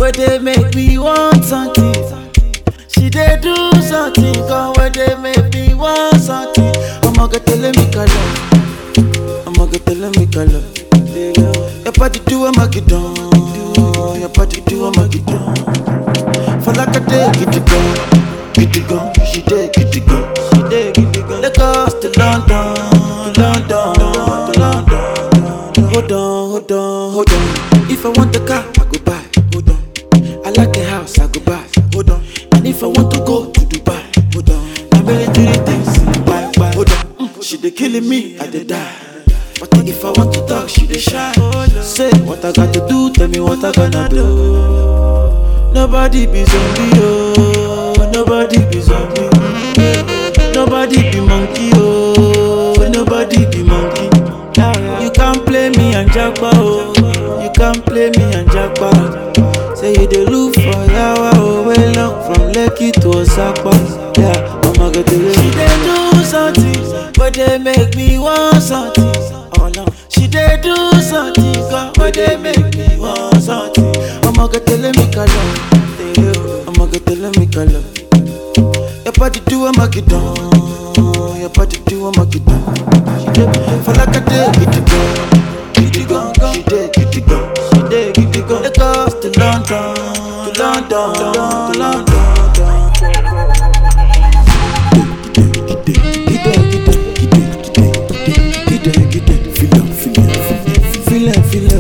where they make me want something. She dey do something, come where they make me want something. I'ma go tell me color, I'ma go tell me color. Your body do I'ma get down, your body do I'ma get down. For like a day, get it gone, she dey get it gone, she dey get it gone. Lagos to London, London to London. Hold on. If I want the car, I go buy. Hold on. I like the house, I go buy. Hold on. And if I want to go to Dubai, hold on. I'm ready to do things. Bye. Hold on. She dey killing me, I dey die. But if I want to talk, she dey shy. Say what I got to do, tell me what I gonna do. Nobody be zombie, oh. Nobody be zombie. Nobody be monkey, oh. Nobody be monkey. You can't play me and jackpot, oh. You can't play me and jackpot. Say you dey look for yawa, oh. Way long from Lekki to Osaka. Yeah, I'ma go to you. She dey do something, but they make me want something. Oh no, she dey do something, God, but they make me want something. I'ma go tell me color, I'ma go tell me color. Your body do I'ma get down, your body do I'ma get down. For like a day, get it gone. She dey get it gone. Lagos to London, to London. Feel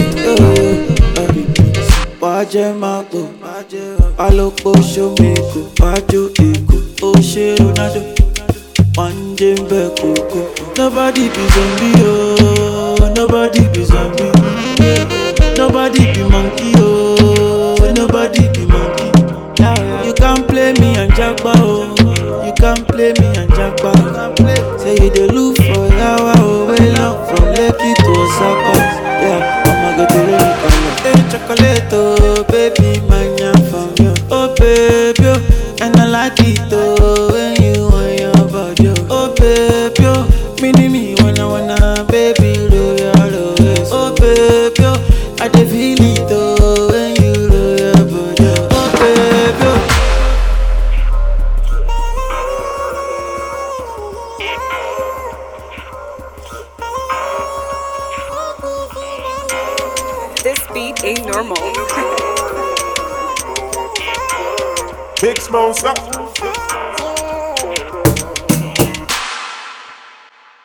Wájẹ́ máa pò, alópo ṣómekò, wájú èkó, ó ṣe Ronaldo. One day back, nobody be zombie, oh. Nobody be zombie. Nobody be monkey, oh. Nobody be monkey. You can't play me and jackpot, oh. You can't play me and jackpot. Say you dey look for yawa, oh. Way long from Lekki to Osaka. Yeah, I'ma go to Lekki. Hey, chocolate, oh, baby, mania from you. Oh, baby, oh, and I like it, oh. When you want your body, oh, baby, oh, me, wanna, baby, royal, oh, baby, oh, I dey feel it, oh, when you roll your body, oh, baby, oh. This beat ain't normal. Big Smoke,